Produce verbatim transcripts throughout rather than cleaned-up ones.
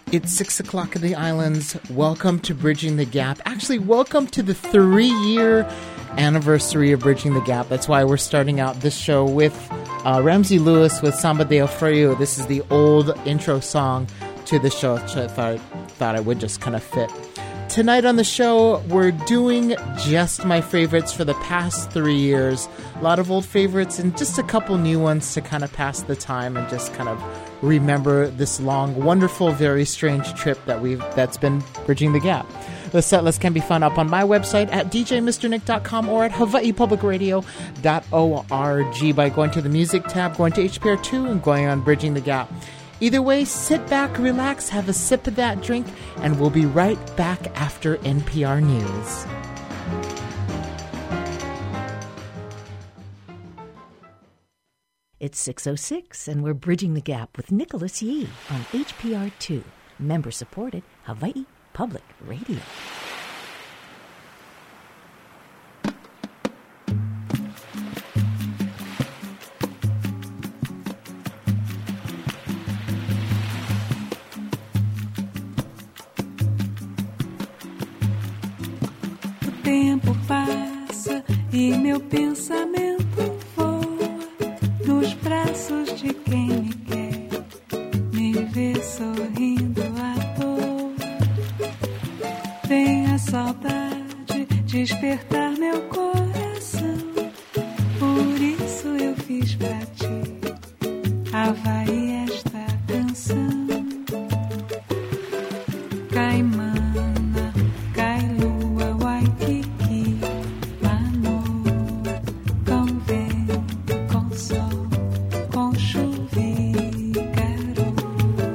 It's six o'clock in the islands. Welcome to Bridging the Gap. Actually, welcome to the three-year anniversary of Bridging the Gap. That's why we're starting out this show with uh, Ramsey Lewis with Samba de Alfredo. This is the old intro song to the show, which I thought, thought I would just kind of fit. Tonight on the show, we're doing just my favorites for the past three years. A lot of old favorites and just a couple new ones to kind of pass the time and just kind of remember this long, wonderful, very strange trip that we've that's been Bridging the Gap. The set list can be found up on my website at d j mister nick dot com or at hawaii public radio dot org by going to the music tab, going to H P R two, and going on Bridging the Gap. Either way, sit back, relax, have a sip of that drink, and we'll be right back after N P R News. It's six oh six, and we're Bridging the Gap with Nicholas Yee on H P R two, member-supported Hawaii Public Radio. O tempo passa e meu pensamento voa nos braços de quem me quer, me vê sorrindo à toa. Vem a saudade despertar meu coração, por isso eu fiz pra ti, Havaí, esta canção. Caimana, Kailua, Waikiki, Manoa, com vento, com sol, com chuva e garoa.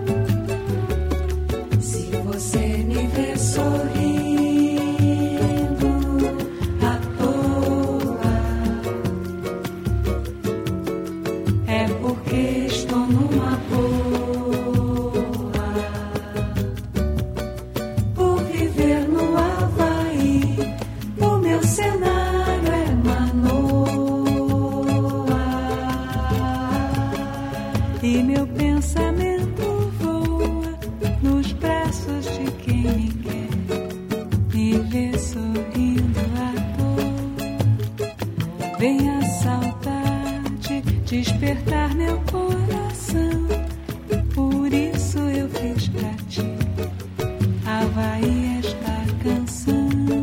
Se você me vê sorrindo à toa, é porque estou numa boa. Por viver no Havaí, o meu cenário é Manoa. E meu pensamento voa nos braços de quem me quer, me vê sorrindo à toa. Vem a saudade despertar meu coração, por isso eu fiz pra ti, Havaí, esta canção.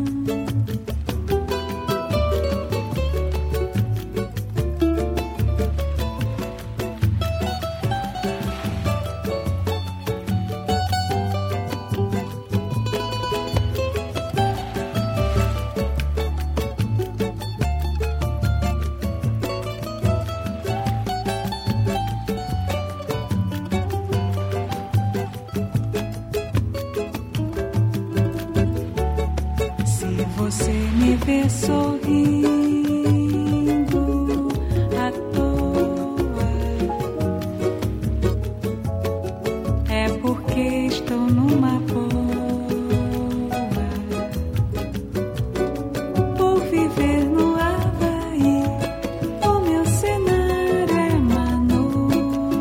Se você me vê sorrindo à toa, é porque estou numa boa. Por viver no Havaí, o meu cenário é Manoa.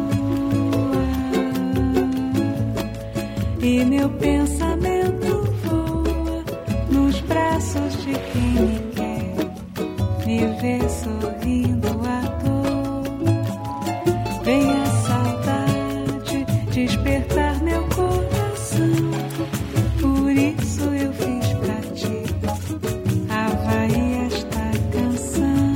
E meu pensamento voa nos braços de quem me quer, me vê sorrindo à toa. Vem a saudade despertar meu coração, por isso eu fiz pra ti, Havaí, esta canção.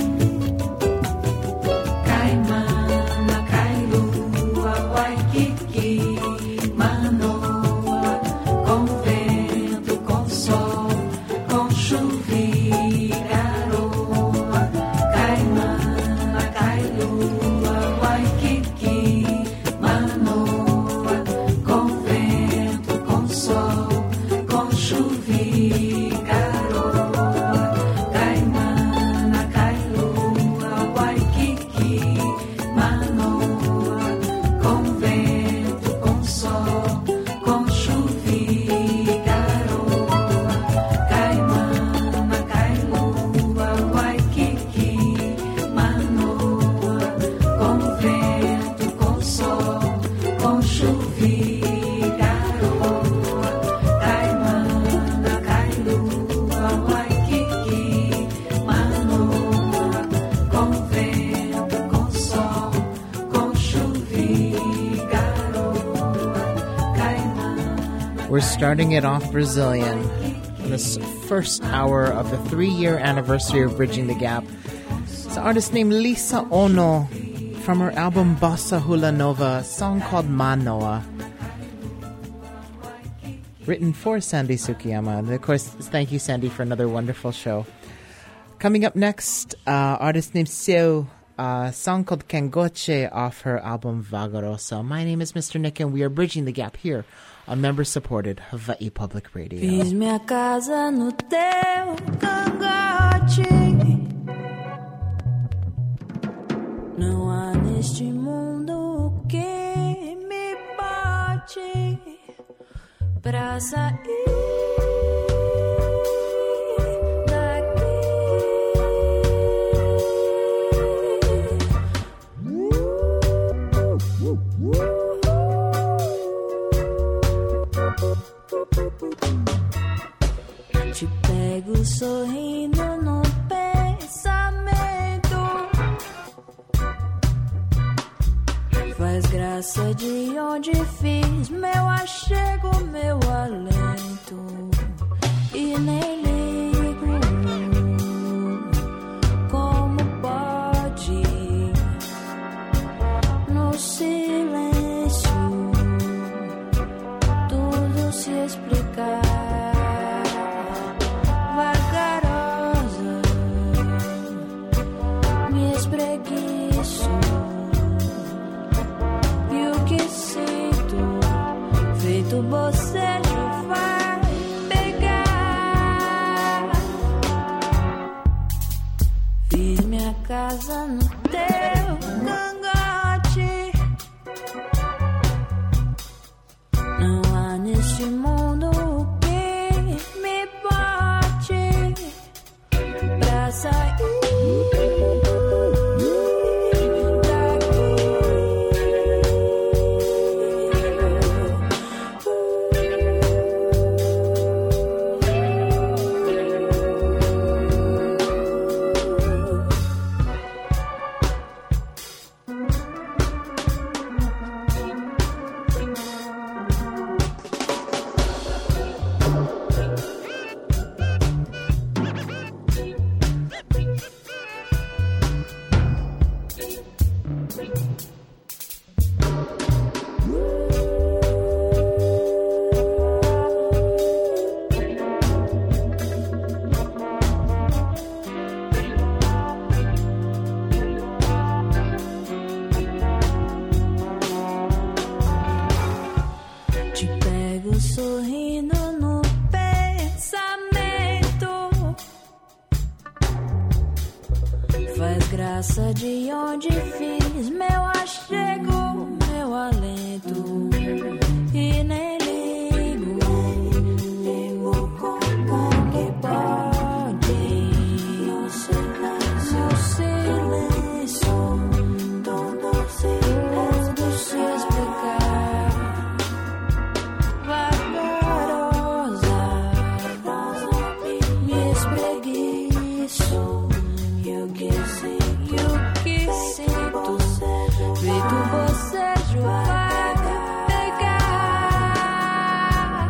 Caimana, Kailua, Waikiki, Manoa, com vento, com sol, com chuva e garoa. Caimana, Kailua, Waikiki, Manoa, com vento, com sol, com chuva e garoa. Caimana, Kailua, Waikiki, Manoa, com vento, com sol, com chuva e garoa. Caimana, Kailua, Waikiki, Manoa, com vento, com sol, com chuva e We're starting it off Brazilian in this first hour of the three-year anniversary of Bridging the Gap. It's an artist named Lisa Ono from her album Bossa Hula Nova, a song called Manoa, written for Sandy Sukiyama. And of course, thank you, Sandy, for another wonderful show. Coming up next, uh, artist named Seu, a uh, song called Kengoche off her album Vagarosa. My name is Mister Nick, and we are Bridging the Gap here on member-supported Hawaii Public Radio. Fiz minha casa no teu cangote. Não há neste mundo que me bote pra sair. Te pego sorrindo no pensamento, faz graça de onde fiz meu achego, meu alento, e nem ligo como pode no silêncio tudo se explicar. Espreguiço, e o que sinto, feito bocejo, vai pegar. Fiz minha casa no teu cangote. Não há neste mundo o que me bote pra sair. De onde fiz meu achego, meu alento, e nem ligo, ligo como que pode o silêncio, o silêncio, todo se, todo se explicar. Vagarosa, me espreguiço, e o que sei. Que sinto, feito bocejo, vai pegar.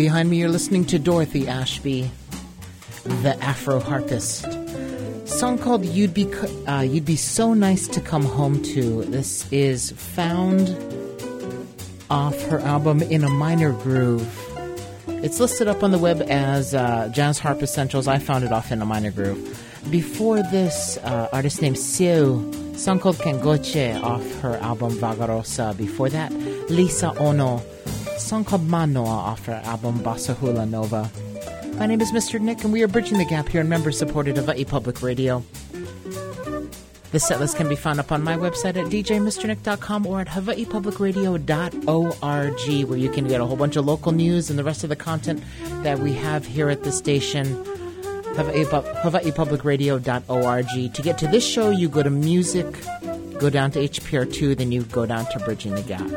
behind me, you're listening to Dorothy Ashby, the Afro harpist. Song called "You'd Be uh, You'd Be So Nice to Come Home To." This is found off her album In a Minor Groove. It's listed up on the web as uh, Jazz Harp Essentials. I found it off In a Minor Groove. Before this, uh, artist named Siu, song called Kengoche off her album Vagarosa. Before that, Lisa Ono, song called Manoa off her album Bossa Hula Nova. My name is Mister Nick, and we are bridging the gap here in member-supported Hawaii Public Radio. The setlist can be found up on my website at d j mister nick dot com or at hawaii public radio dot org, where you can get a whole bunch of local news and the rest of the content that we have here at the station. hawaii public radio dot org. To get to this show, you go to music, go down to H P R two, then you go down to Bridging the Gap.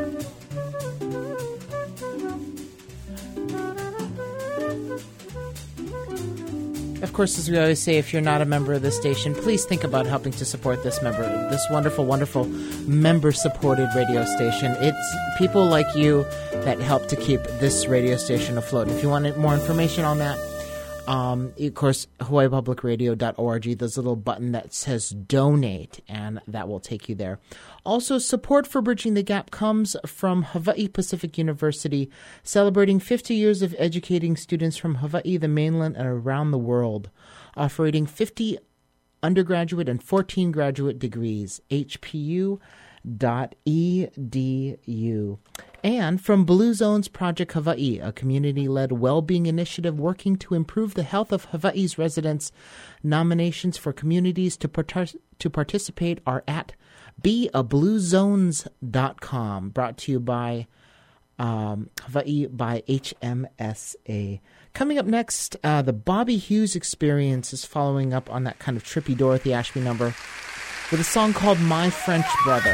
Of course, as we always say, if you're not a member of the station, please think about helping to support this member, this wonderful, wonderful member-supported radio station. It's people like you that help to keep this radio station afloat. If you want more information on that, um, of course, hawaii public radio dot org, there's a little button that says donate, and that will take you there. Also, support for Bridging the Gap comes from Hawaii Pacific University, celebrating fifty years of educating students from Hawaii, the mainland, and around the world, offering fifty undergraduate and fourteen graduate degrees, h p u dot e d u. And from Blue Zones Project Hawaii, a community-led well-being initiative working to improve the health of Hawaii's residents. Nominations for communities to, part- to participate are at be a blue zones dot com, brought to you by um, Hawaii by H M S A. Coming up next, uh, the Bobby Hughes Experience is following up on that kind of trippy Dorothy Ashby number with a song called My French Brother.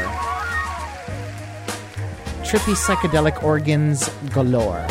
Trippy psychedelic organs galore.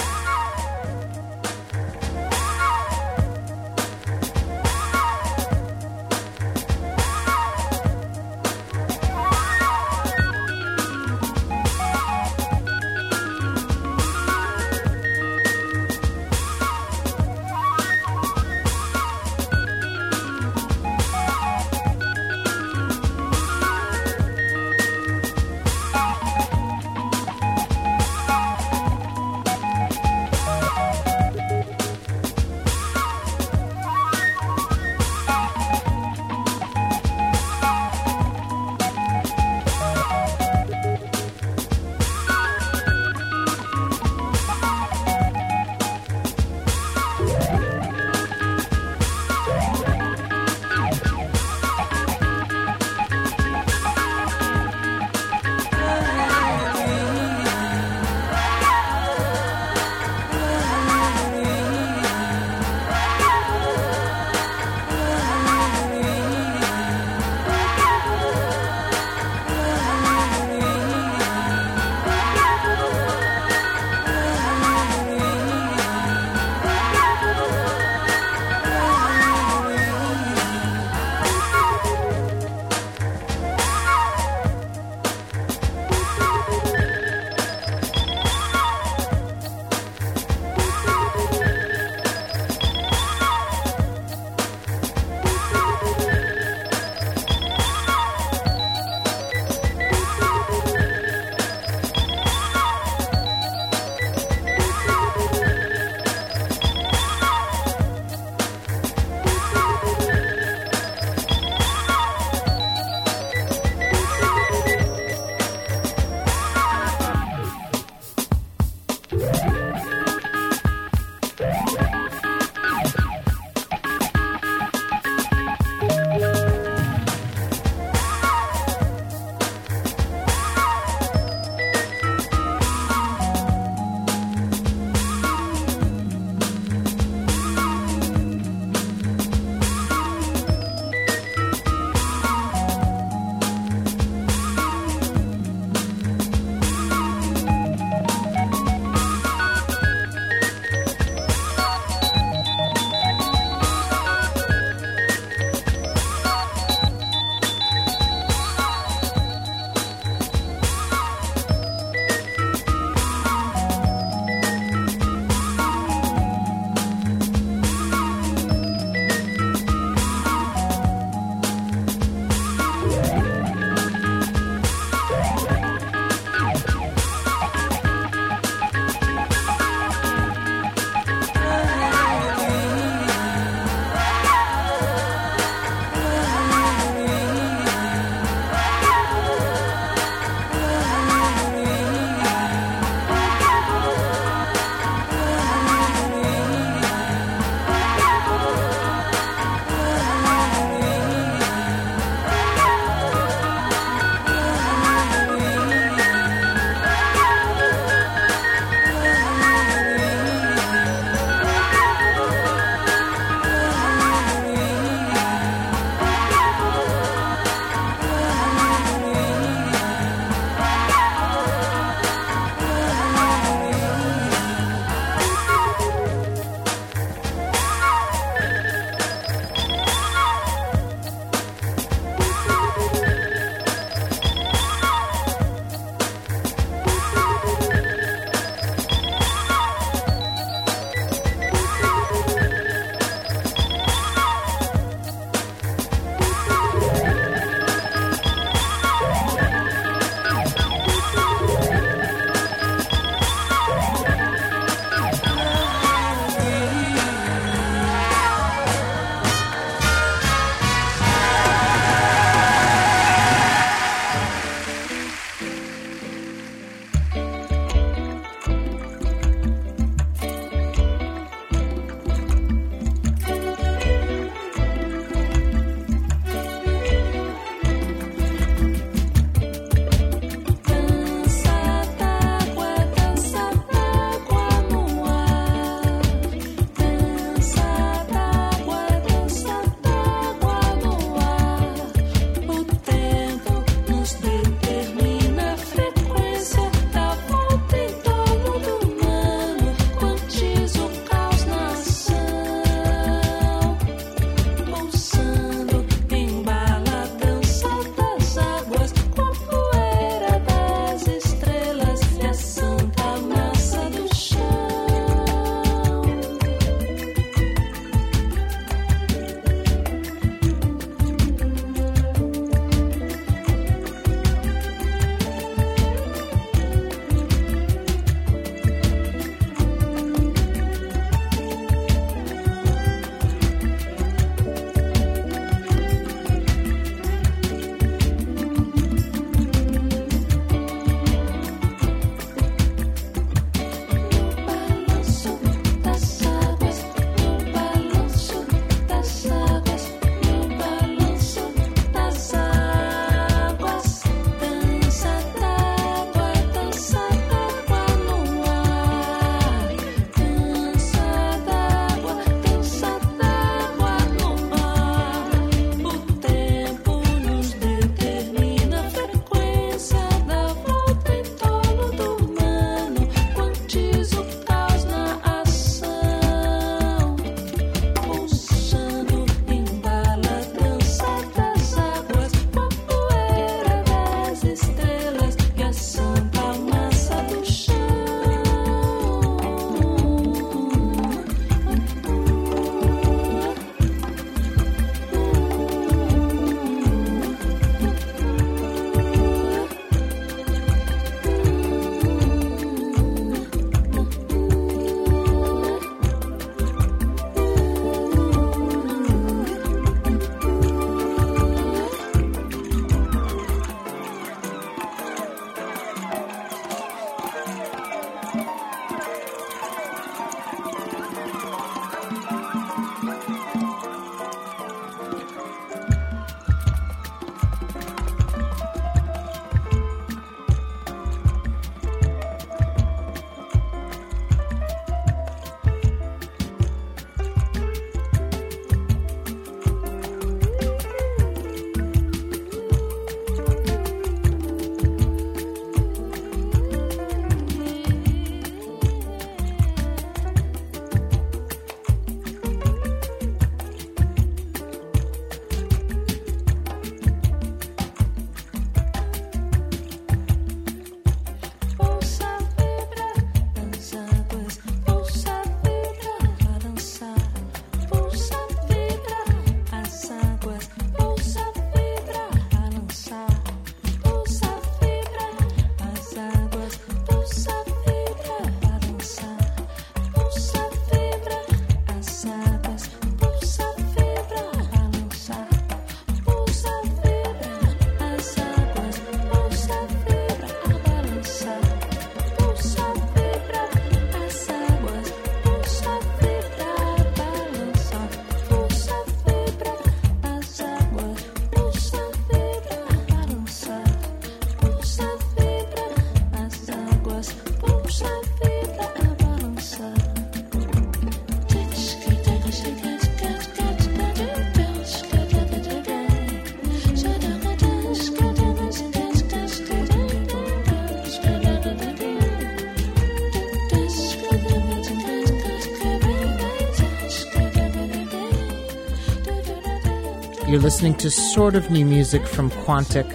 You're listening to sort of new music from Quantic.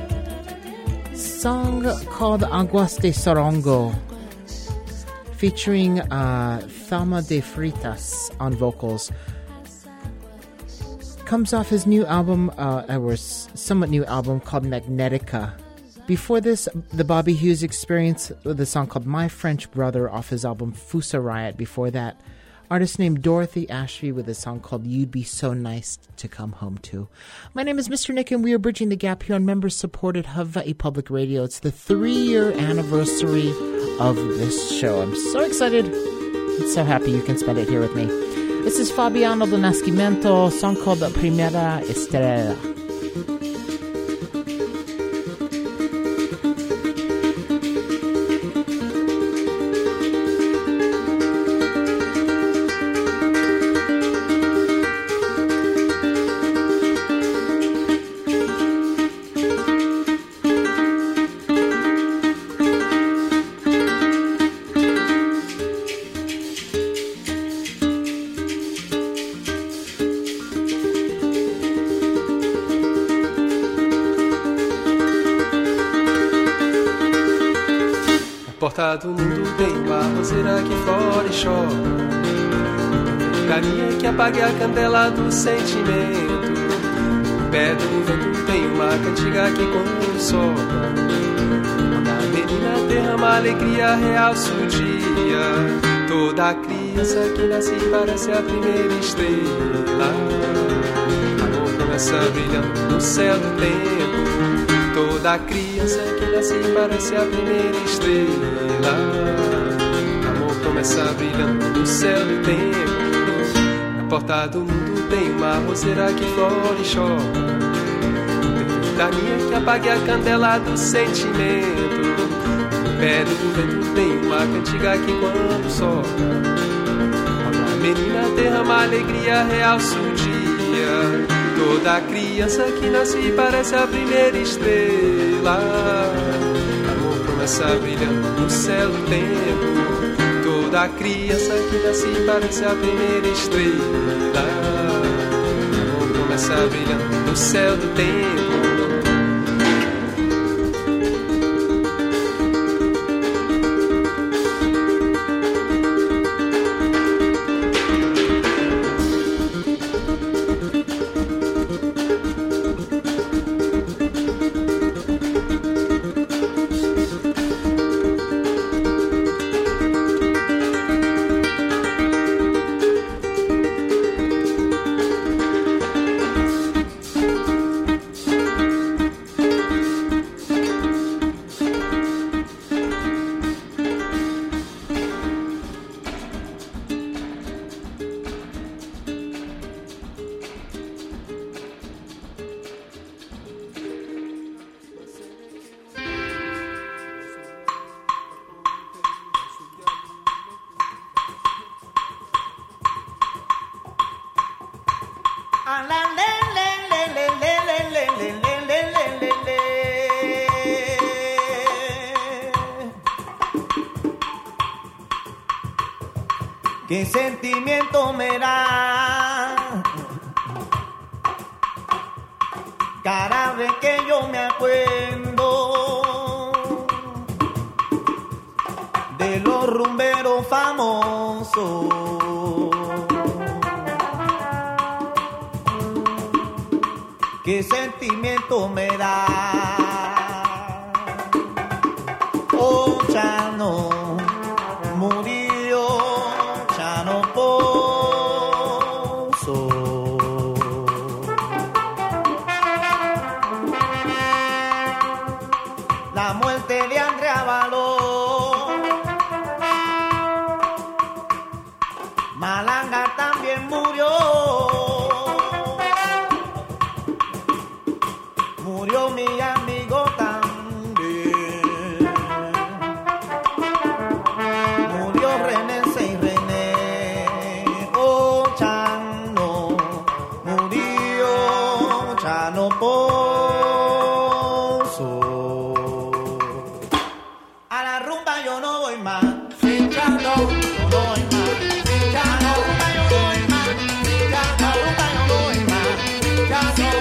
Song called Aguas de Sarongo, featuring uh, Thelma de Freitas on vocals. Comes off his new album, uh, or somewhat new album called Magnetica. Before this, the Bobby Hughes Experience with a song called My French Brother off his album Fusa Riot. Before that, artist named Dorothy Ashby with a song called You'd Be So Nice to Come Home To. My name is Mister Nick, and we are bridging the gap here on member-supported Hawaii Public Radio. It's the three-year anniversary of this show. I'm so excited. I'm so happy you can spend it here with me. This is Fabiano do Nascimento, a song called Primera Estrella. Porta do mundo tem uma roseira aqui fora e chora. Galinha que apague a candela do sentimento. Pé do vento tem uma cantiga que consola. Quando a menina derrama alegria, realça o dia. Toda criança que nasce parece a primeira estrela. Amor começa brilhando no céu do tempo. Toda criança que nasce parece a primeira estrela. Amor começa brilhando no céu do tempo. Na porta do mundo tem uma roseira que flore e chora. Da minha que apague a candela do sentimento. No pé do vento tem uma cantiga que quando sopra, quando a menina derrama alegria, realça o dia. Toda criança que nasce parece a primeira estrela. Amor começa brilhando no céu do tempo. Toda criança que nasce parece a primeira estrela. Amor começa brilhando no céu do tempo. ¿Qué sentimiento me da cada vez que yo me acuerdo de los rumberos famosos? ¿Qué sentimiento me da? Oh, Chano murió, Chano Pozo. La muerte de Andrea Való, Malanga también murió. Murió mi amigo también. Murió René y René. Oh, Chano murió, Chano Pozo. A la rumba yo no voy más. Sin Chano yo no voy más. Sin Chano, rumba yo no voy más. Sin Chano, rumba yo no voy más. Sin Chano.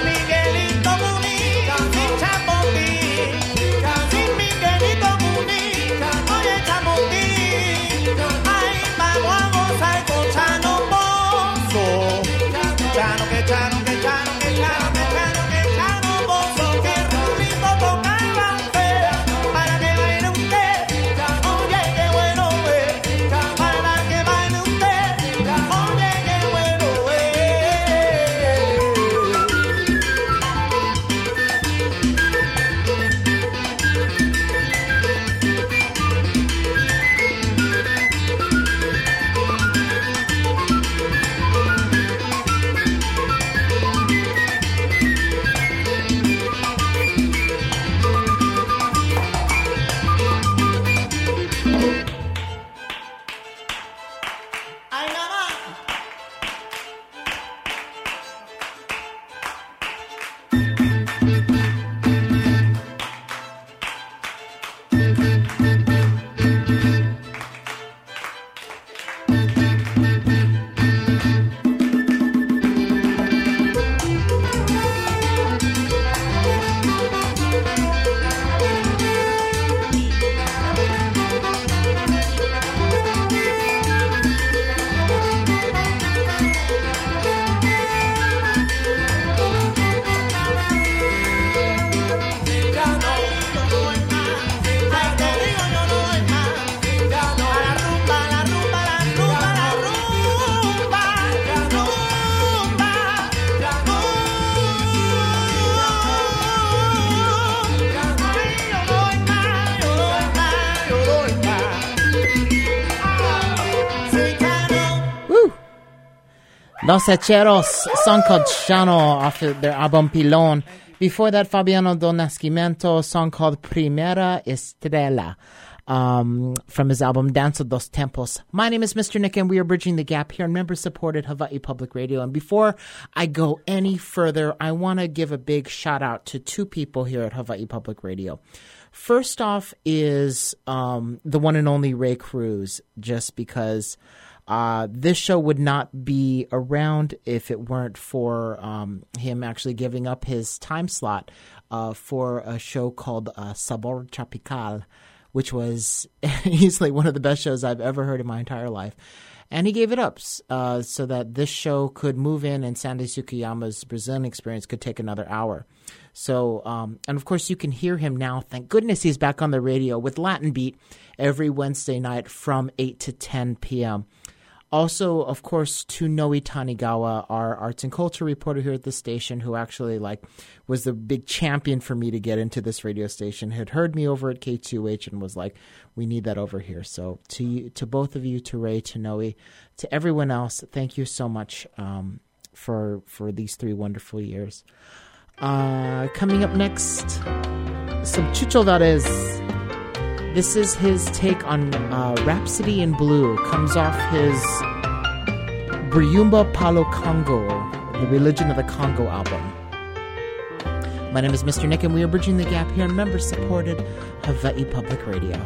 Los Hecheros, song called Chano off of their album Pilon. Before that, Fabiano Do Nascimento, song called Primera Estrella, um, from his album Danza dos Tempos. My name is Mister Nick, and we are bridging the gap here on member-supported Hawaii Public Radio. And before I go any further, I want to give a big shout-out to two people here at Hawaii Public Radio. First off is um, the one and only Ray Cruz, just because uh, this show would not be around if it weren't for um, him actually giving up his time slot uh, for a show called uh, Sabor Tropical, which was easily one of the best shows I've ever heard in my entire life. And he gave it up uh, so that this show could move in and Sandy Sukiyama's Brazilian experience could take another hour. So, um, and of course, you can hear him now. Thank goodness he's back on the radio with Latin Beat every Wednesday night from eight to ten p.m. Also, of course, to Noe Tanigawa, our arts and culture reporter here at the station, who actually like was the big champion for me to get into this radio station, had heard me over at K two H and was like, we need that over here. So to you, to both of you, to Ray, to Noe, to everyone else, thank you so much um, for for these three wonderful years. Uh, coming up next, some Chucho Varez. This is his take on uh, Rhapsody in Blue. Comes off his Bryumba Palo Congo, or The Religion of the Congo album. My name is Mister Nick, and we are bridging the gap here on member-supported Hawaii Public Radio.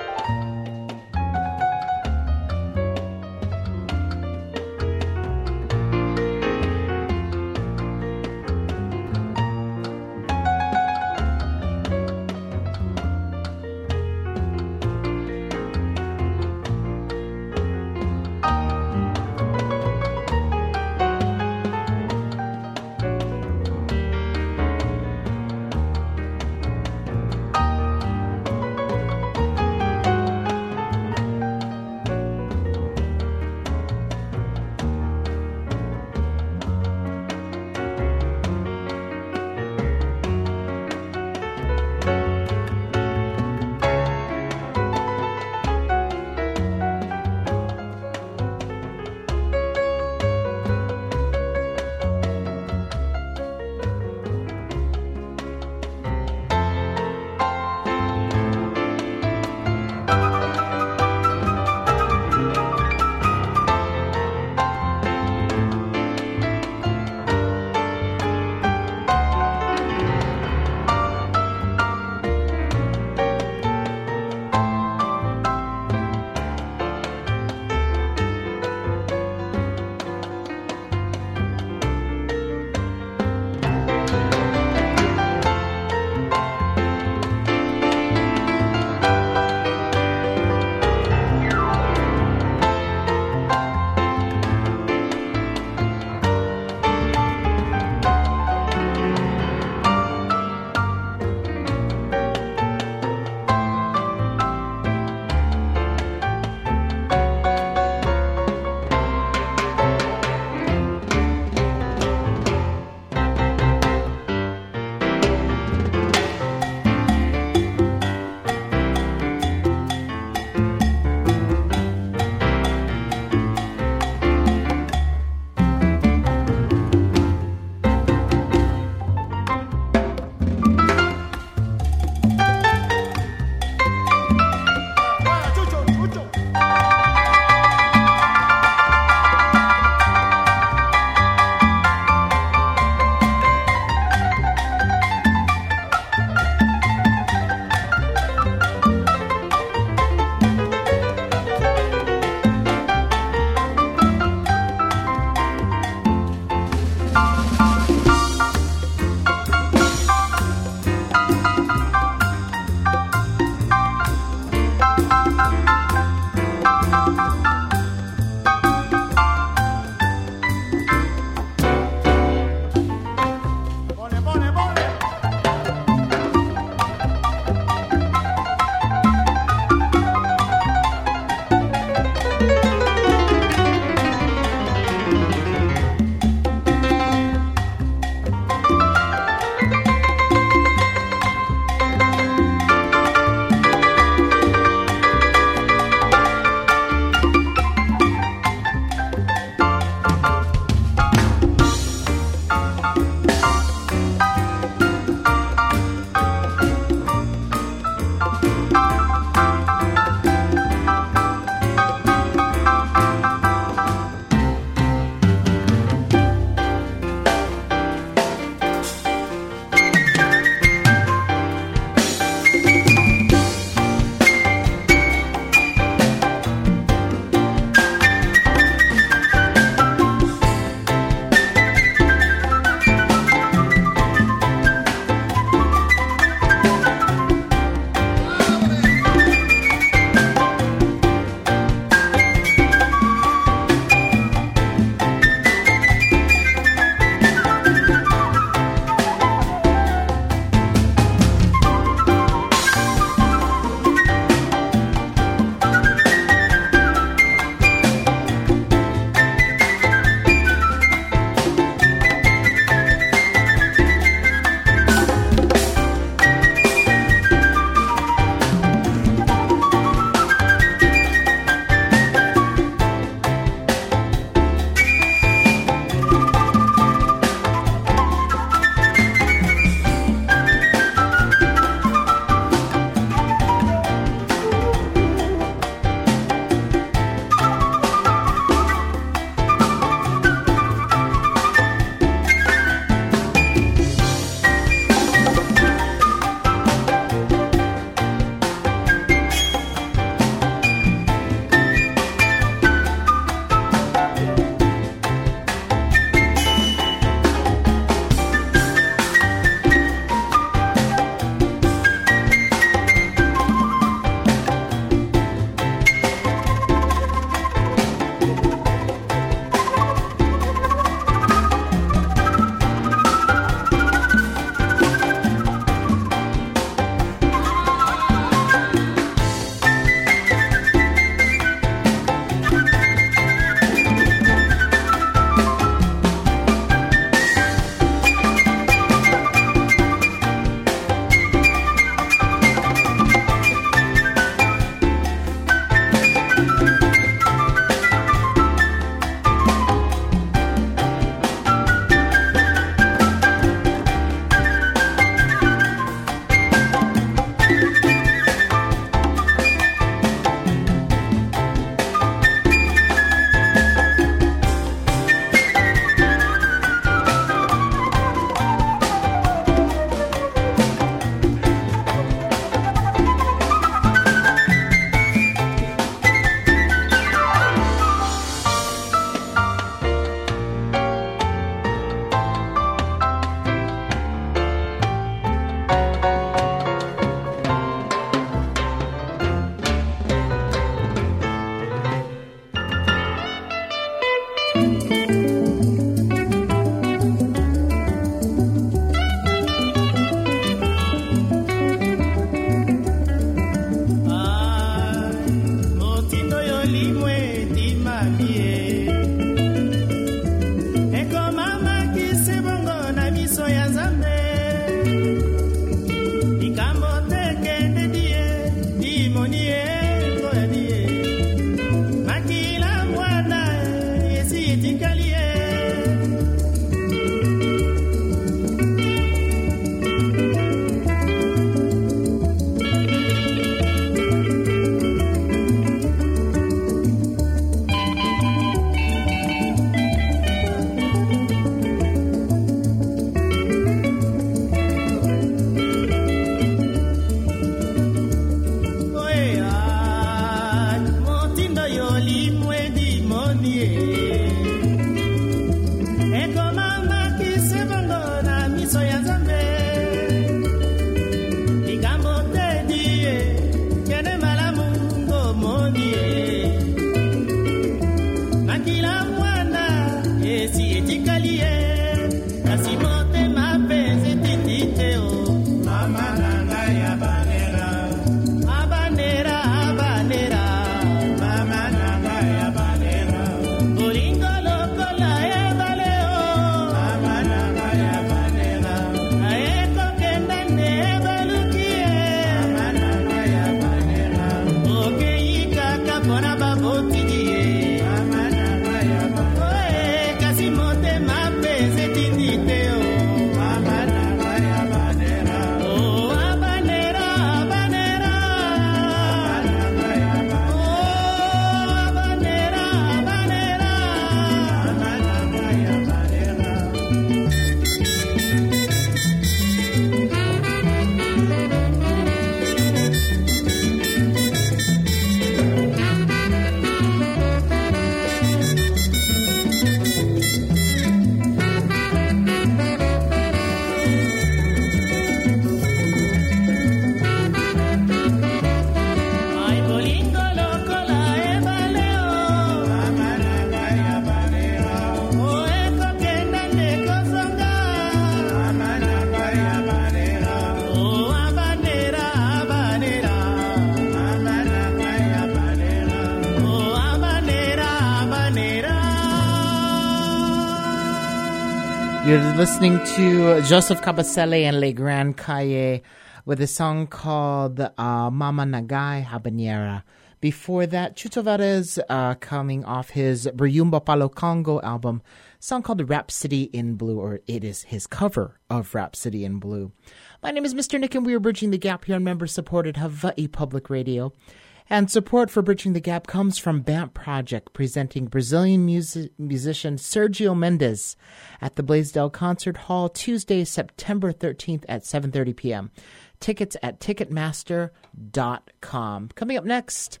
You're listening to Joseph Cabasele and Le Grand Calle with a song called uh, Mama Nagai Habanera. Before that, Chucho Varez uh, coming off his Bruyumba Palo Congo album, a song called Rhapsody in Blue, or it is his cover of Rhapsody in Blue. My name is Mister Nick, and we are Bridging the Gap here on member-supported Hawaii Public Radio. And support for Bridging the Gap comes from B A M P Project, presenting Brazilian music, musician Sergio Mendes at the Blaisdell Concert Hall Tuesday, September thirteenth at seven thirty p.m. Tickets at ticketmaster dot com. Coming up next,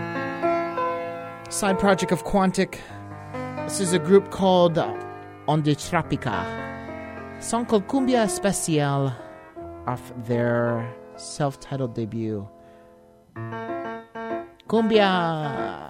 side project of Quantic. This is a group called Onde Tropica. A song called Cumbia Especial off their self-titled debut. Cumbia.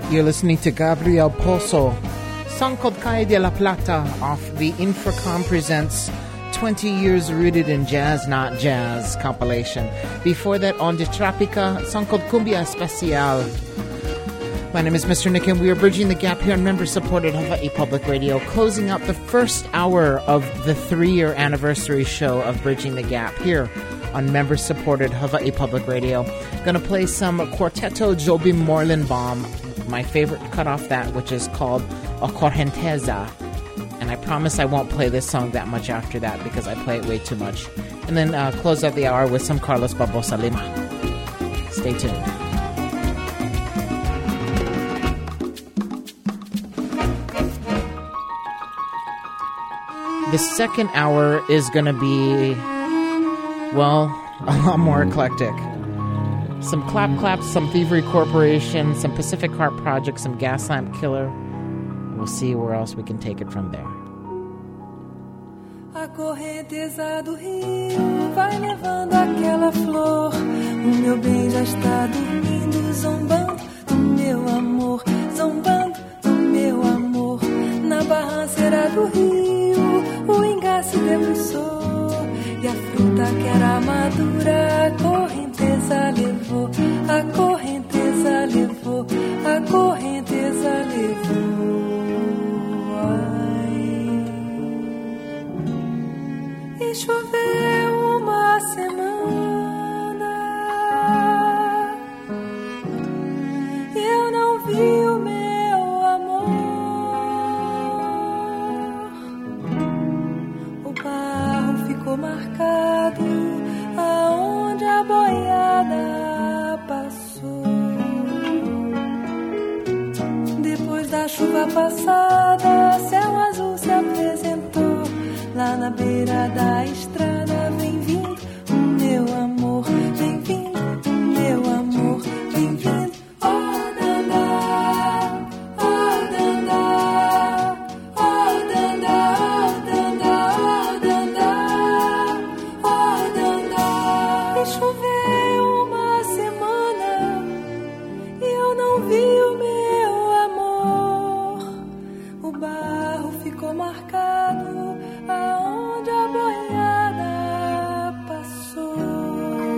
You're listening to Gabriel Pozo, song called Calle de la Plata, off the Infracom Presents twenty Years Rooted in Jazz, Not Jazz compilation. Before that, On de Tropica, song called Cumbia Especial. My name is Mister Nick, and we are bridging the gap here on member-supported Hawaii Public Radio, closing out the first hour of the three-year anniversary show of Bridging the Gap here on member-supported Hawaii Public Radio. Gonna play some Quarteto Jobim Morelenbaum, my favorite cut off that, which is called A Correnteza. And I promise I won't play this song that much after that because I play it way too much. And then uh, close out the hour with some Carlos Barbosa Lima. Stay tuned. The second hour is going to be, well, a lot more eclectic. Some Clap Clap, some Thievery Corporation, some Pacific Heart Project, some Gaslamp Killer. We'll see where else we can take it from there. A correnteza do rio vai levando aquela flor. O meu bem já está dormindo, zombando do meu amor, zombando do meu amor. Na barranceira do rio, o ingá se debruçou e a fruta que era madura, a correnteza levou, a correnteza levou, a correnteza levou. E choveu uma semana, eu não vi o meu amor. O barro ficou marcado aonde a boiada passou. Depois da chuva passada, céu azul se apresentou. Lá na beira da estrada, vem vindo o meu amor, vem vindo o meu amor, vem vindo. Oh, dandá, oh, dandá, oh, dandá, oh, dandá, oh, dandá. E choveu uma semana e eu não vi o meu amor. O barro ficou marcado aonde a boiada passou.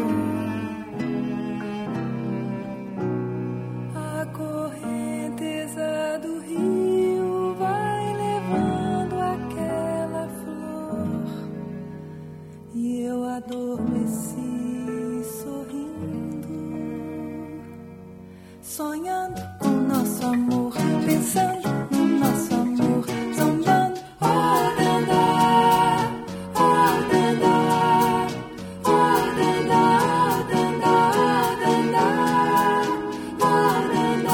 A correnteza do rio vai levando aquela flor e eu adormeci sorrindo, sonhando com nosso amor, pensando no nosso amor, zombando. Oh, dandá, oh, dandá, oh, dandá, dandá, dandá, oh, dandá.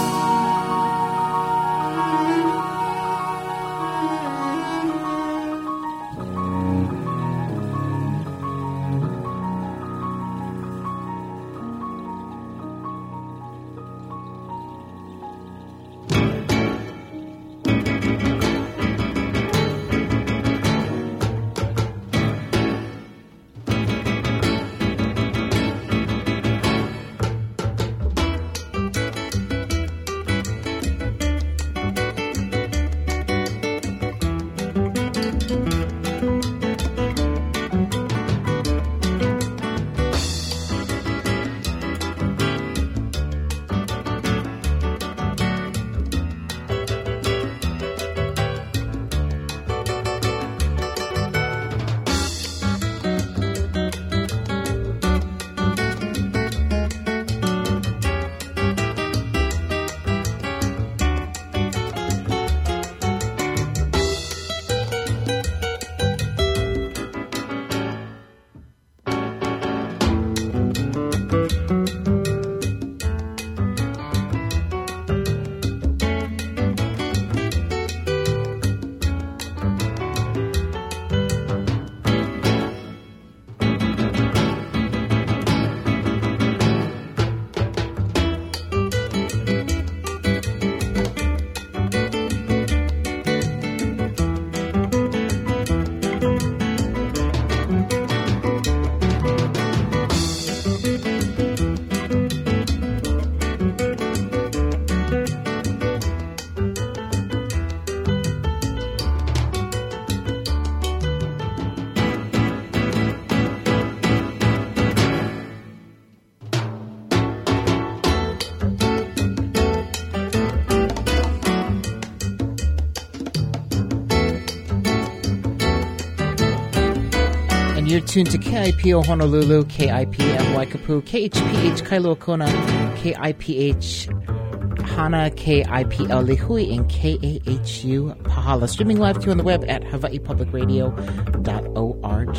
You're tuned to K I P O Honolulu, K I P M Waikapu, K H P H Kailua Kona, K I P H Hana, K I P L Lihui, and K A H U Pahala. Streaming live to you on the web at hawaii public radio dot org.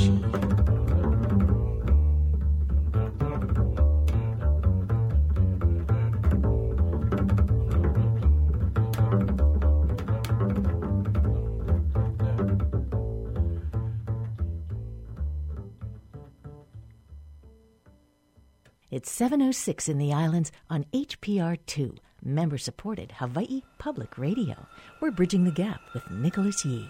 It's seven oh six in the islands on H P R two, member-supported Hawaii Public Radio. We're bridging the gap with Nicholas Yee.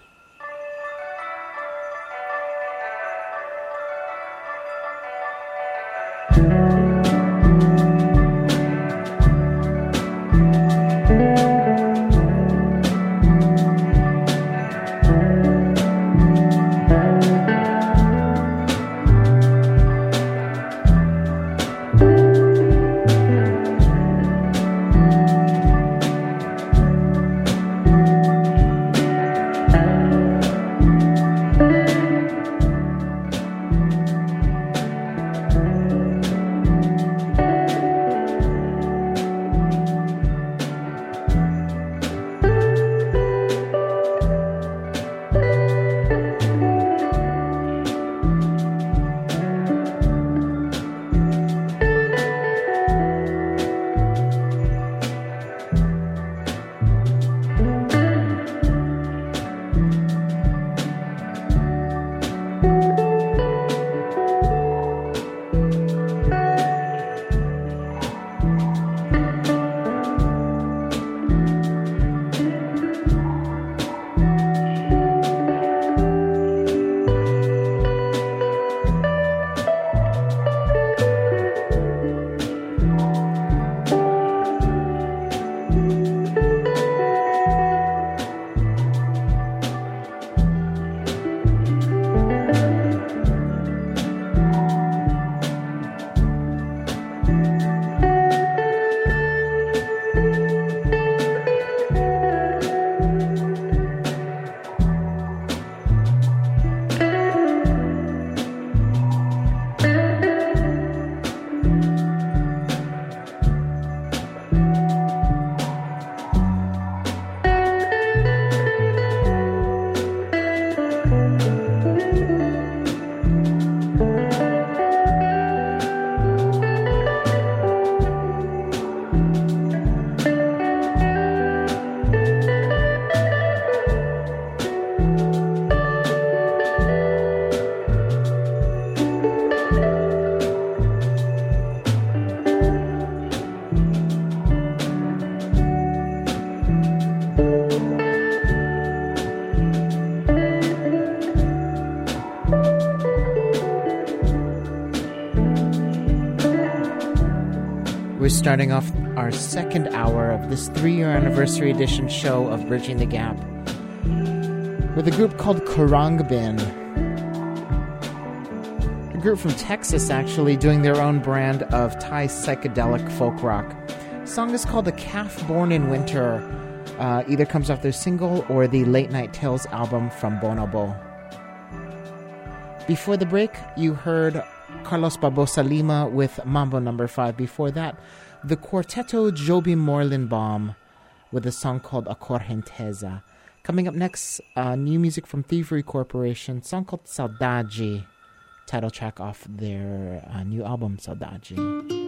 We're starting off our second hour of this three-year anniversary edition show of Bridging the Gap with a group called Khruangbin. A group from Texas, actually, doing their own brand of Thai psychedelic folk rock. The song is called A Calf Born in Winter. Uh, either comes off their single or the Late Night Tales album from Bonobo. Before the break, you heard Carlos Barbosa Lima with Mambo Number five. Before that, the Quarteto Joby Morlenbaum with a song called A Correnteza. Coming up next, uh, new music from Thievery Corporation, song called Saudade, title track off their uh, new album, Saudade.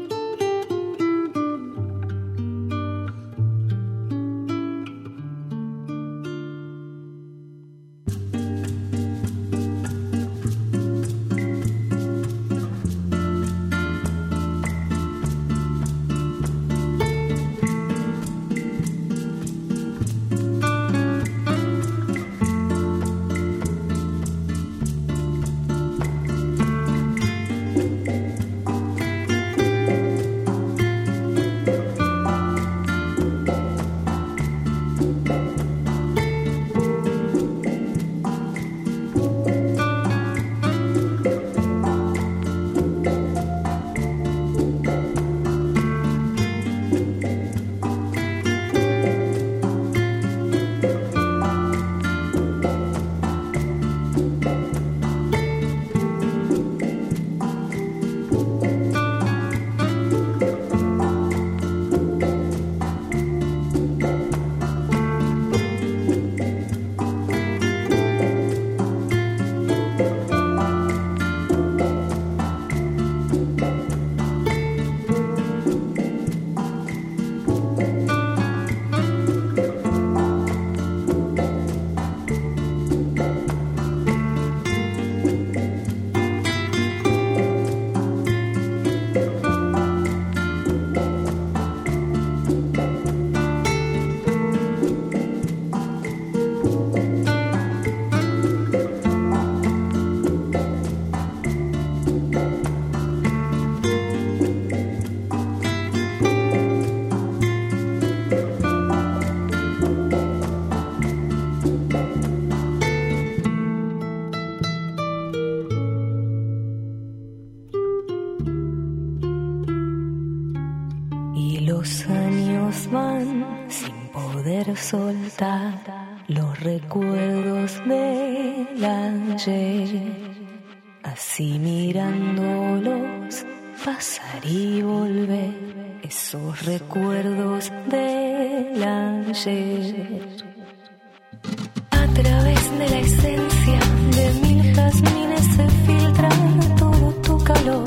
años van sin poder soltar los recuerdos del ayer, así mirándolos pasar y volver, esos recuerdos del ayer. A través de la esencia de mil jazmines se filtra todo tu calor.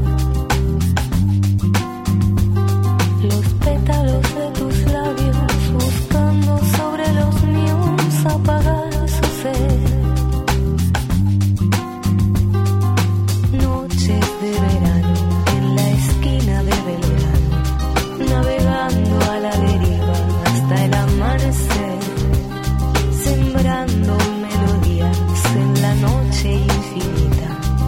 Los pétalos de tus labios buscando sobre los míos apagar su sed. Noches de verano en la esquina de Belgrano, navegando a la deriva hasta el amanecer, sembrando melodías en la noche infinita.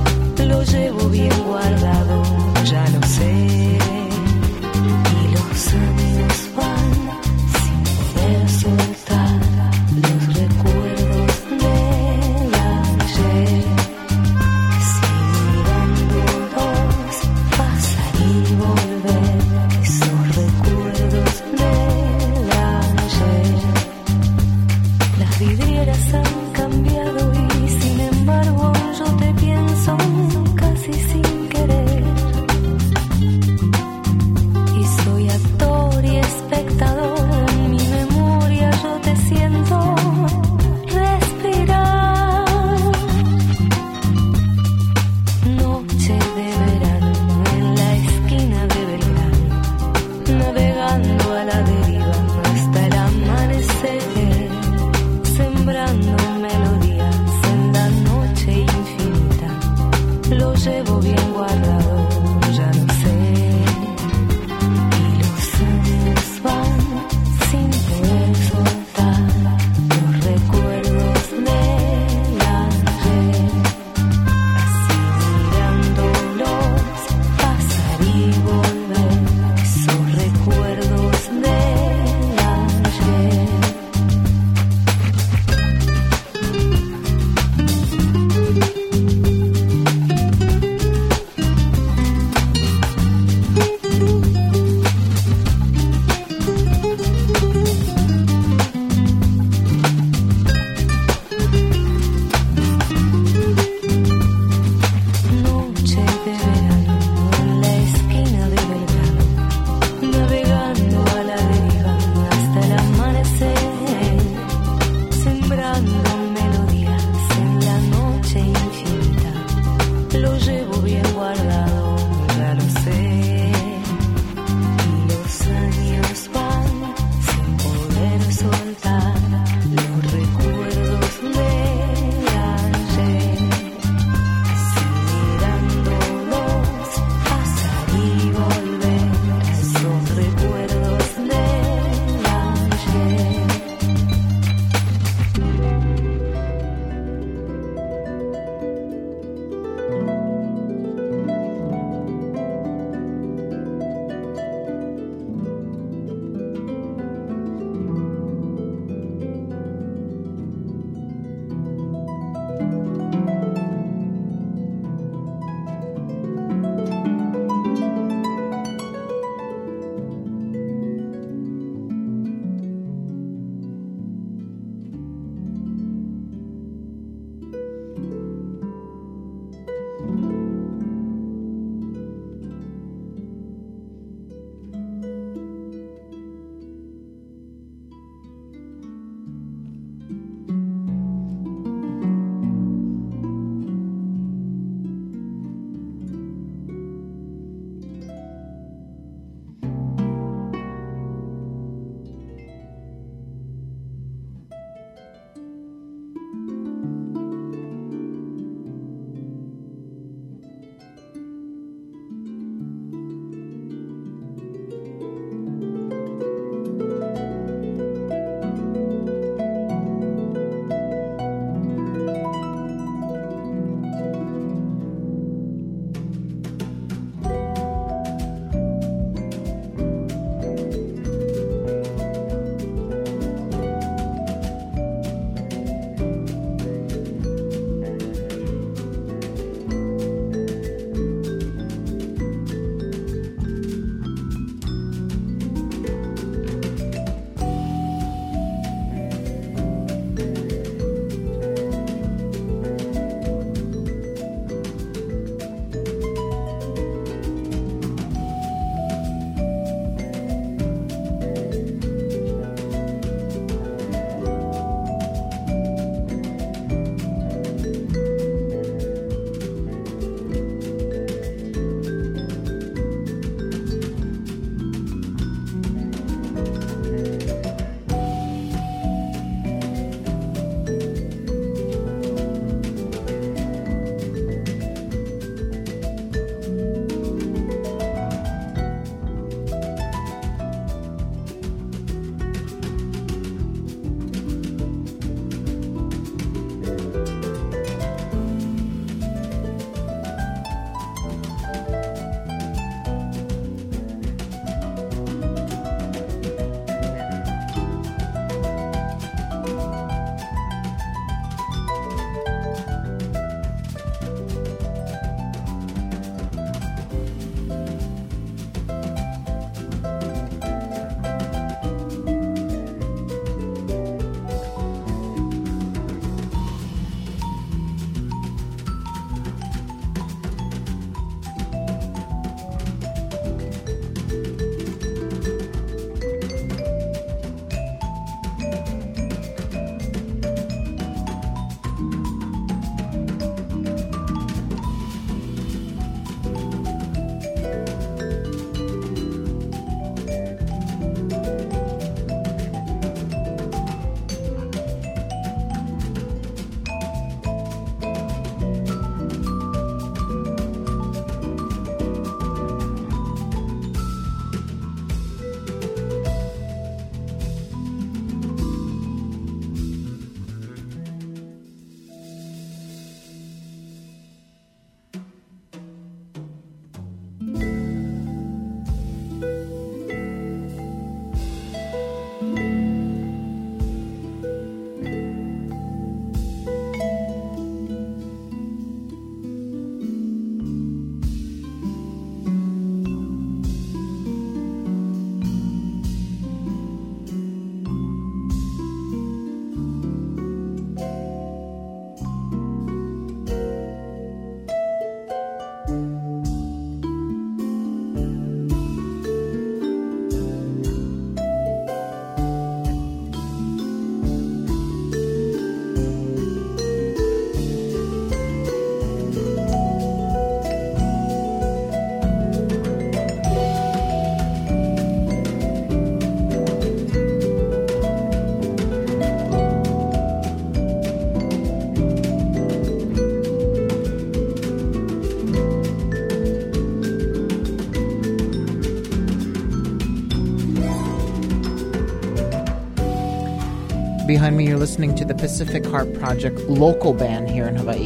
behind me, you're listening to the Pacific Harp Project local band here in Hawaii.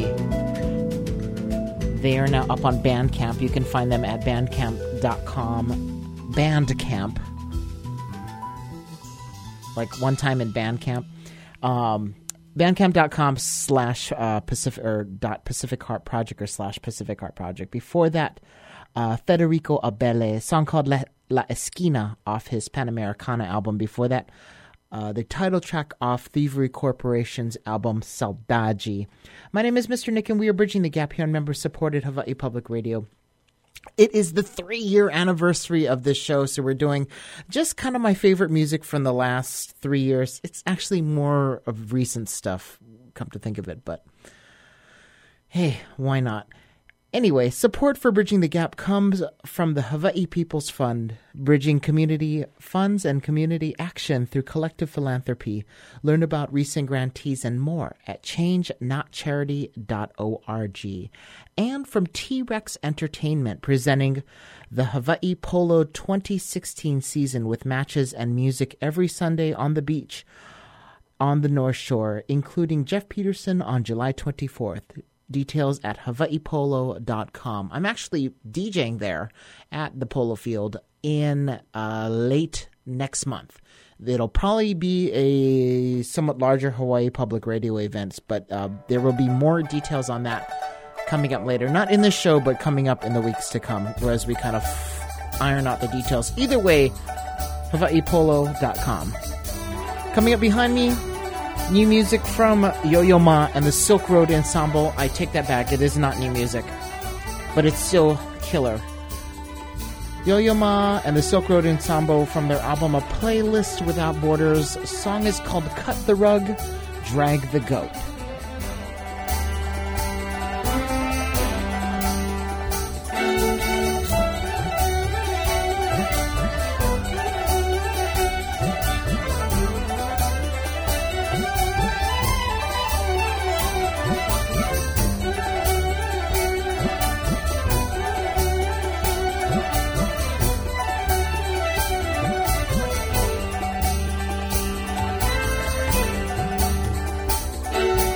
They are now up on Bandcamp. You can find them at bandcamp dot com. Bandcamp. Like one time in Bandcamp. Um, bandcamp.com slash uh, Pacific or dot Pacific Harp Project or slash Pacific Harp Project. Before that, uh, Federico Abele, a song called La, La Esquina off his Panamericana album. Before that, uh, the title track off Thievery Corporation's album Saudade. My name is Mister Nick, and we are bridging the gap here on member-supported Hawaii Public Radio. It is the three-year anniversary of this show, so we're doing just kind of my favorite music from the last three years. It's actually more of recent stuff, come to think of it, but hey, why not? Anyway, support for Bridging the Gap comes from the Hawaii People's Fund, bridging community funds and community action through collective philanthropy. Learn about recent grantees and more at change not charity dot org. And from T-Rex Entertainment, presenting the Hawaii Polo twenty sixteen season with matches and music every Sunday on the beach on the North Shore, including Jeff Peterson on July twenty-fourth. Details at hawaii polo dot com. I'm actually DJing there at the Polo Field in uh, late next month. It'll probably be a somewhat larger Hawaii Public Radio event, but uh, there will be more details on that coming up later. Not in this show, but coming up in the weeks to come, whereas we kind of iron out the details. Either way, hawaii polo dot com. Coming up behind me, new music from Yo-Yo Ma and the Silk Road Ensemble. I take that back. It is not new music, but it's still killer. Yo-Yo Ma and the Silk Road Ensemble from their album A Playlist Without Borders. The song is called Cut the Rug, Drag the Goat. Thank you.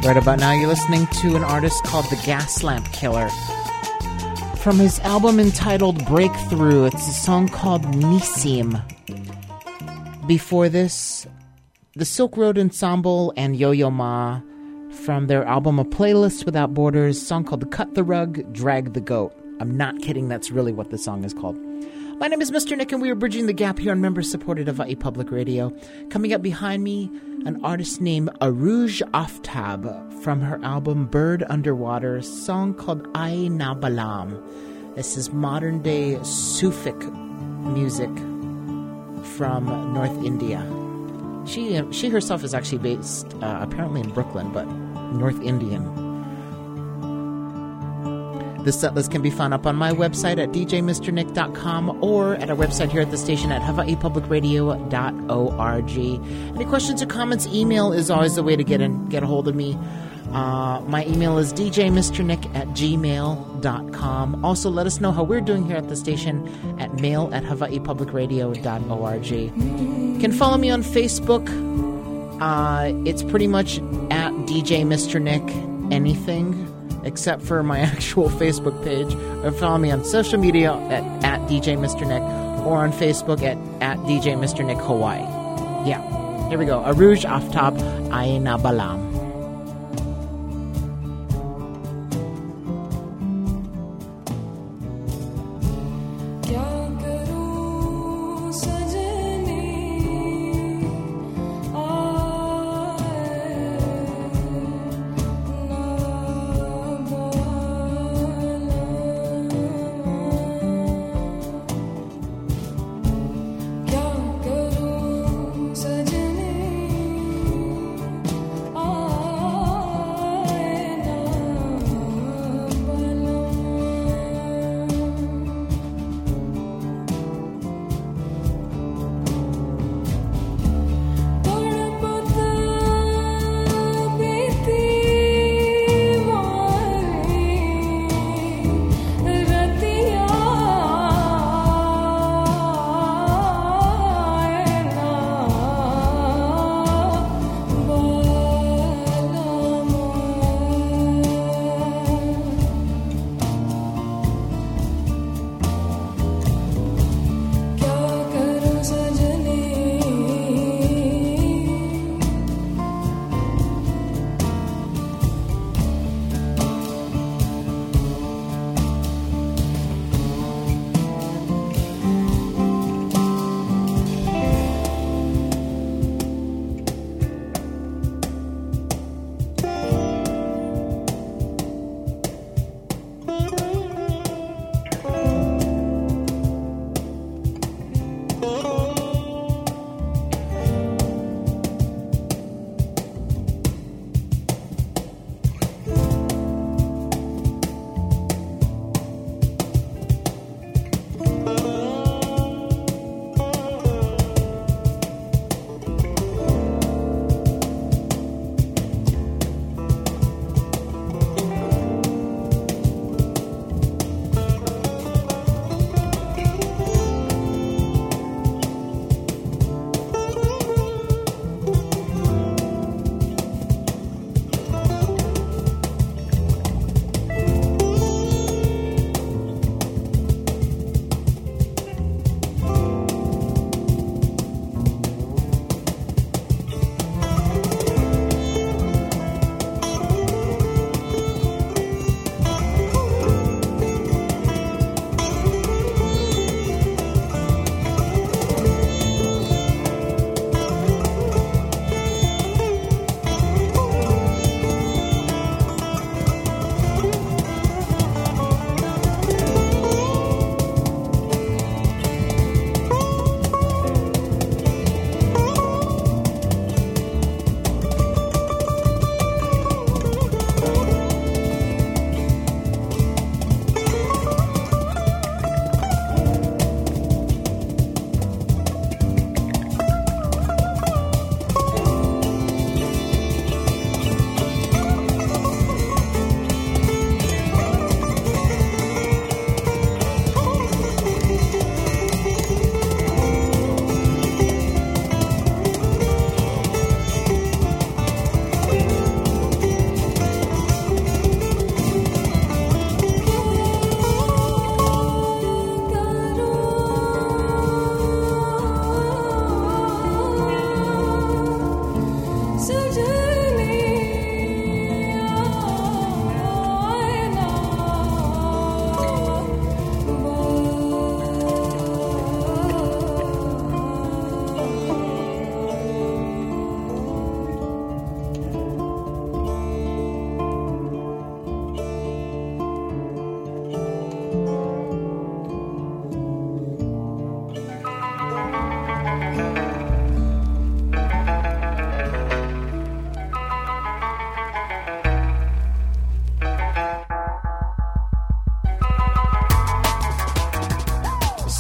Right about now, you're listening to an artist called The Gas Lamp Killer. From his album entitled Breakthrough, it's a song called Nisim. Before this, the Silk Road Ensemble and Yo-Yo Ma from their album A Playlist Without Borders, a song called Cut the Rug, Drag the Goat. I'm not kidding, that's really what the song is called. My name is Mister Nick, and we are bridging the gap here on member-supported Hawaii Public Radio. Coming up behind me, an artist named Arouge Aftab from her album Bird Underwater, a song called Ay Na Balam. This is modern-day Sufic music from North India. She she herself is actually based uh, apparently in Brooklyn, but North Indian. This setlist can be found up on my website at d j mister nick dot com or at our website here at the station at hawaii public radio dot org. Any questions or comments, email is always the way to get in, get a hold of me. Uh, my email is d j mister nick at gmail dot com. Also, let us know how we're doing here at the station at mail at hawaii public radio dot org. You can follow me on Facebook. Uh, it's pretty much at D J Mister Nick anything, except for my actual Facebook page. Or follow me on social media at, at D J Mister Nick, or on Facebook at, at D J Mister Nick Hawaii. Yeah, here we go. Arouge Aftab, Ay Na Balam. Oh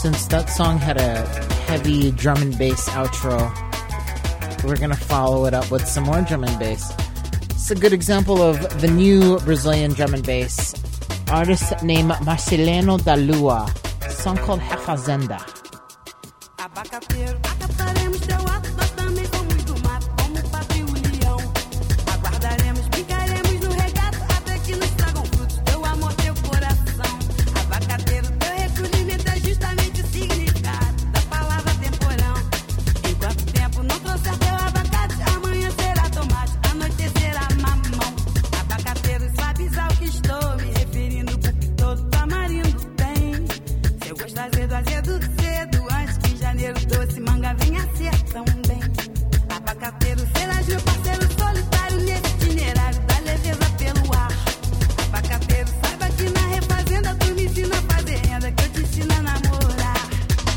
since that song had a heavy drum and bass outro, we're going to follow it up with some more drum and bass. It's a good example of the new Brazilian drum and bass. Artist named Marcelino da Lua. A song called Refazenda. Abacateiro, acataremos teu ato, nós também somos do mato, como o pato e o leão. Aguardaremos, brincaremos no regato, até que nos tragam frutos, teu amor, teu coração. Abacateiro, teu recolhimento é justamente o significado da palavra temporão. Enquanto o tempo não trouxer teu abacate, amanhã será tomate, anoitecerá mamão. Abacateiro, sabes ao que estou me referindo, porque todo tamarindo tem. Se eu gosto azedo, azedo cedo, antes que janeiro doce, manga venha ser também. Abacateiro, serás meu parceiro solitário nesse itinerário da leveza pelo ar. Abacateiro, saiba que na refazenda tu me ensina a fazer renda, que eu te ensino a namorar.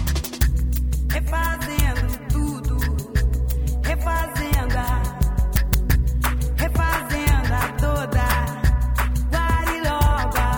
Refazendo tudo, refazenda, refazenda toda, Guariroba.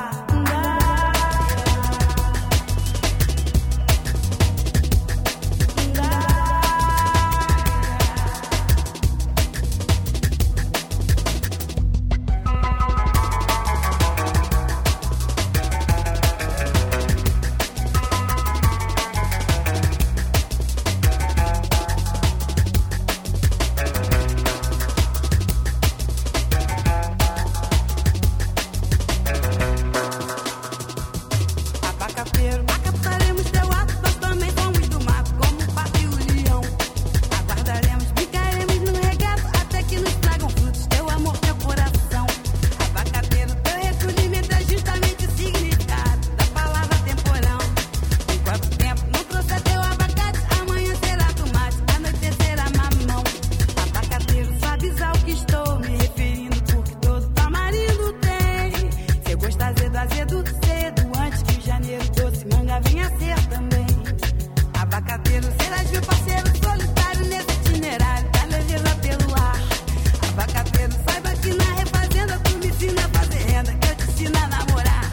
Abacateiro, acataremos teu ato, nós também somos do mato, como o pato e o leão. Aguardaremos, brincaremos no regato, até que nos tragam frutos, teu amor, teu coração. Abacateiro, teu recolhimento é justamente o significado da palavra temporão. Enquanto o tempo não trouxer teu abacate, amanhã será tomate, anoitecerá mamão. Abacateiro, sabes ao que estou me referindo, porque todo tamarindo tem. Se eu gosto azedo, azedo cedo, antes que janeiro doce, manga venha ser também. Abacateiro, serás meu parceiro solitário nesse itinerário da leveza pelo ar. Abacateiro, saiba que na refazenda tu me ensina a fazer renda, que eu te ensino a namorar.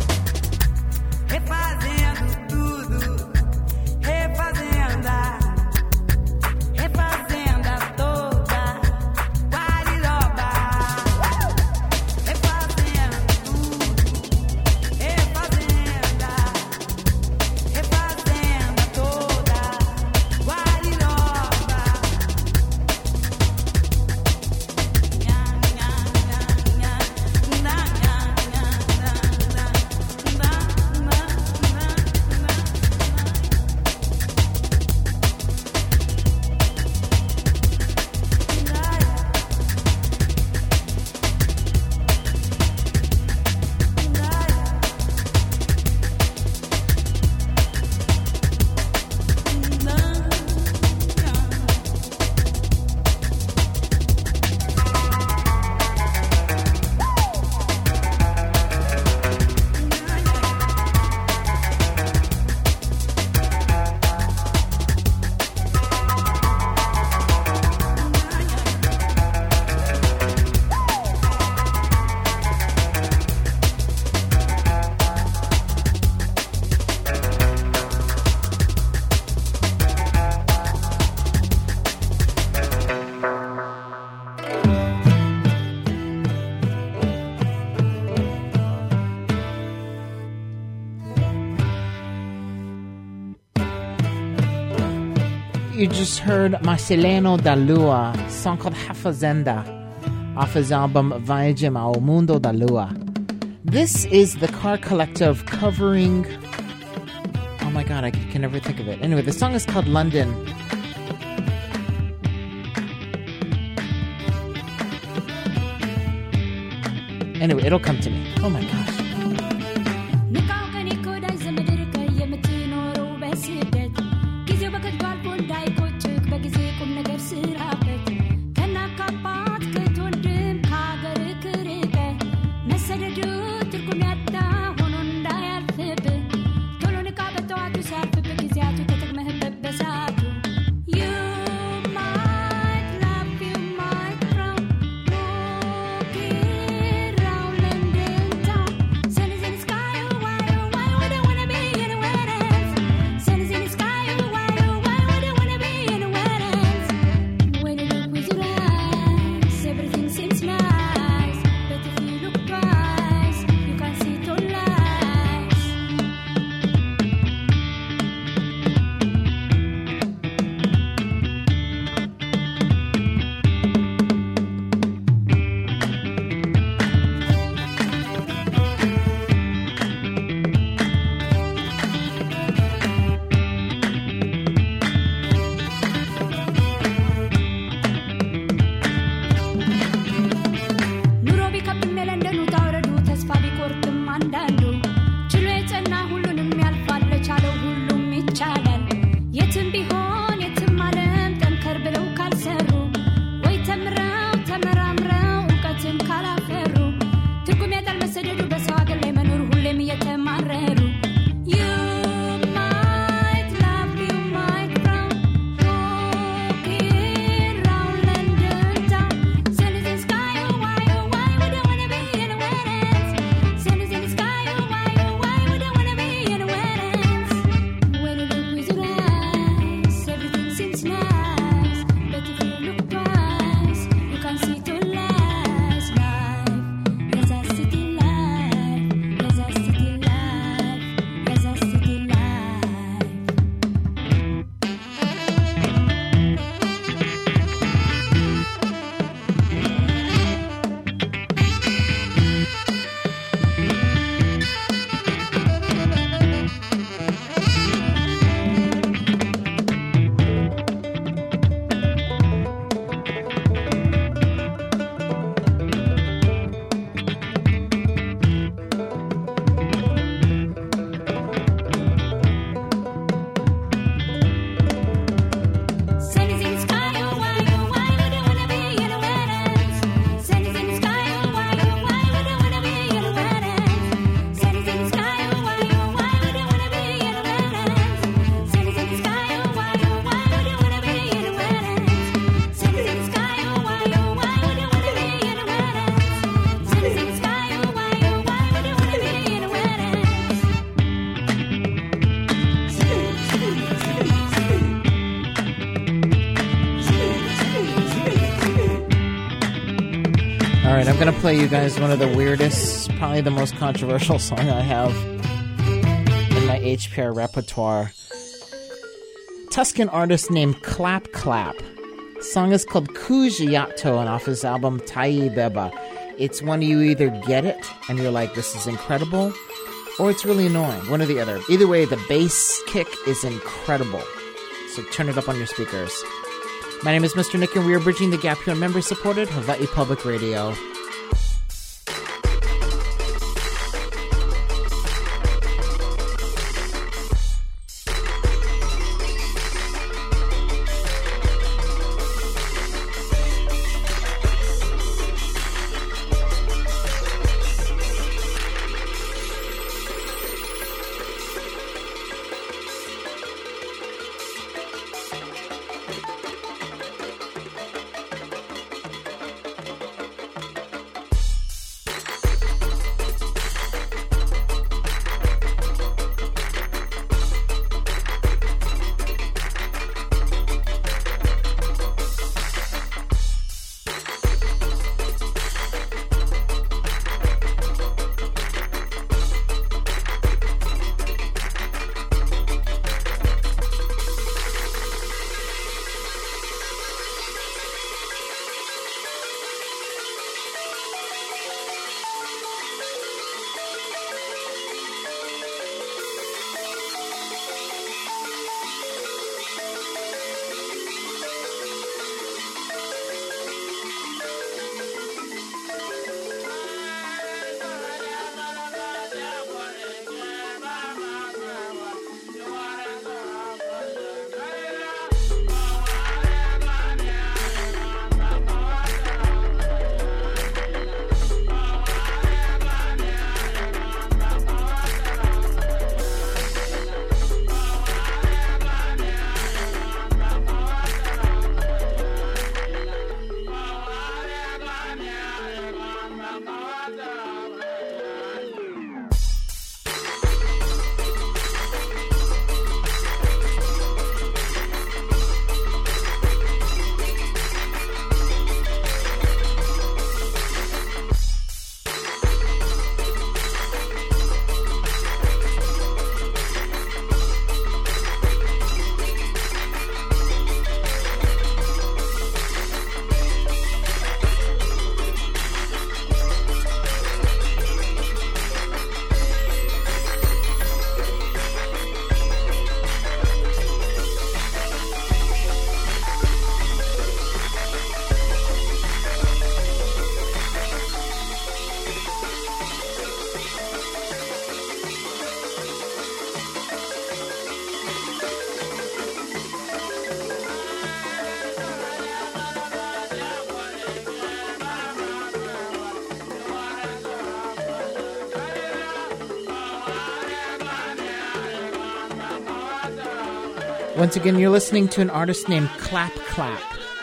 Refazendo tudo, refazenda, refazenda toda, Guariroba. Refazendo tudo, refazenda, refazenda toda, Guariroba. Nha, nha, nha, nha, nha, nha, nha, nha, nha, nha, You just heard Marcelino da Lua, a song called Refazenda, off his album Viagem ao Mundo da Lua. This is the Car Collective covering... Oh my god, I can never think of it. Anyway, the song is called London. Anyway, it'll come to me. Oh my gosh. I'm going to play you guys one of the weirdest, probably the most controversial song I have in my H P R repertoire. Tuscan artist named Clap Clap. The song is called Kuj Yato and off his album Tai Beba. It's when you either get it and you're like, this is incredible, or it's really annoying. One or the other. Either way, the bass kick is incredible. So turn it up on your speakers. My name is Mister Nick, and we are bridging the gap here on member-supported Hawaii Public Radio. Once again, you're listening to an artist named Clap Clap.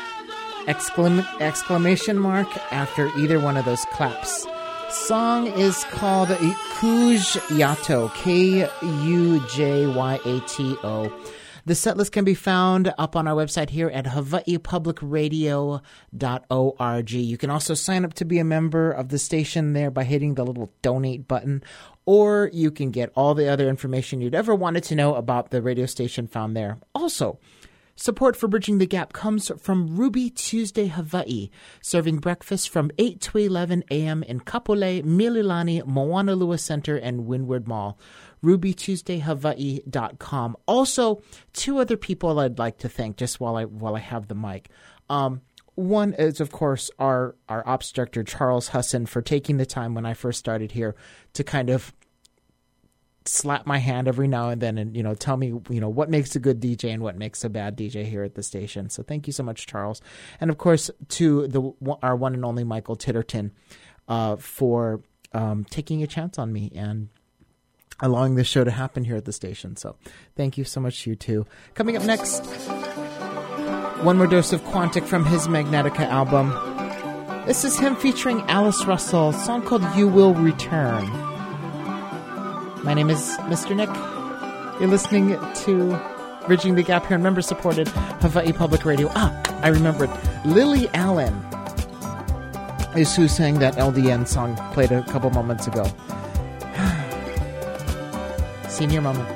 Exclam- exclamation mark after either one of those claps. Song is called Kuj Yato, K U J Y A T O. The setlist can be found up on our website here at hawaii public radio dot org. You can also sign up to be a member of the station there by hitting the little donate button, or you can get all the other information you'd ever wanted to know about the radio station found there. Also, support for Bridging the Gap comes from Ruby Tuesday Hawaii, serving breakfast from eight to eleven a.m. in Kapolei, Mililani, Moanalua Center, and Windward Mall. ruby tuesday hawaii dot com. Also, two other people I'd like to thank just while I while I have the mic. Um, one is, of course, our, our ops director, Charles Husson, for taking the time when I first started here to kind of slap my hand every now and then and, you know, tell me, you know, what makes a good D J and what makes a bad D J here at the station. So thank you so much, Charles. And, of course, to the our one and only Michael Titterton uh, for um, taking a chance on me and allowing this show to happen here at the station. So thank you so much, you two. Coming up next, one more dose of Quantic from his Magnetica album. This is him featuring Alice Russell, a song called You Will Return. My name is Mister Nick. You're listening to Bridging the Gap here on member-supported Hawaii Public Radio. Ah, I remembered. Lily Allen is who sang that L D N song played a couple moments ago. Senior moment.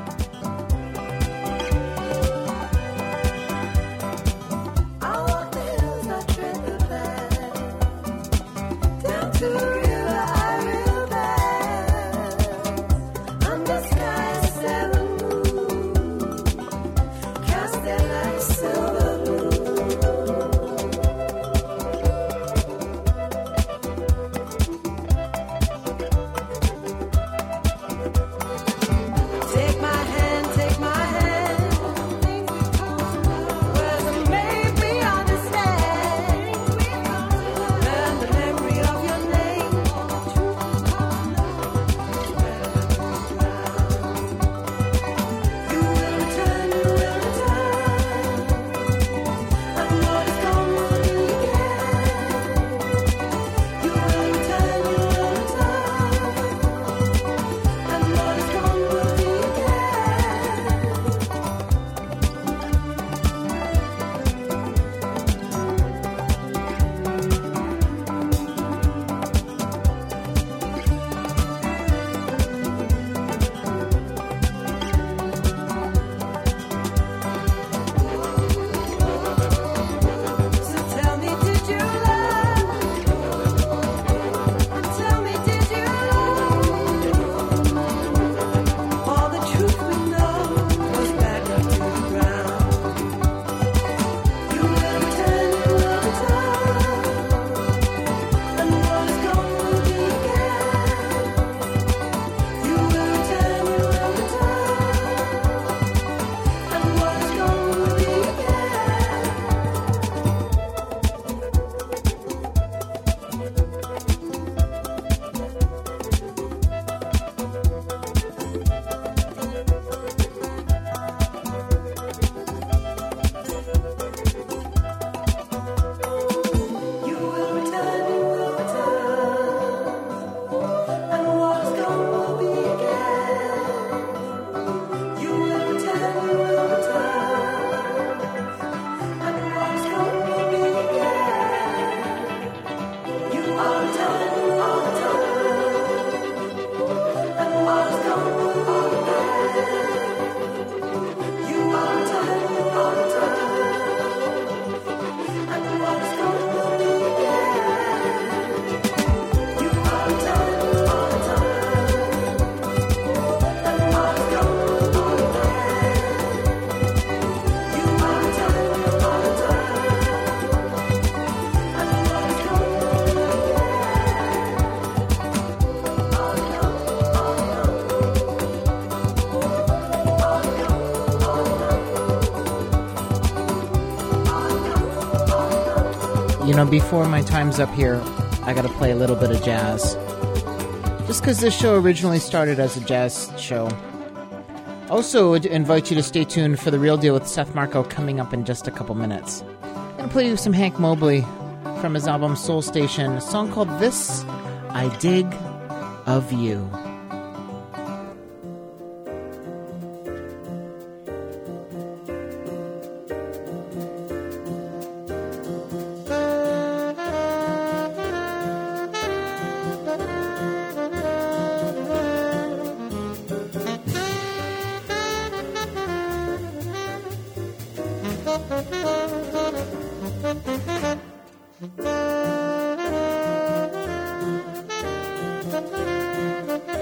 You know, before my time's up here, I gotta play a little bit of jazz. Just because this show originally started as a jazz show. Also, I'd invite you to stay tuned for The Real Deal with Seth Marco coming up in just a couple minutes. I'm gonna play you some Hank Mobley from his album Soul Station, a song called This I Dig of You. Thank you.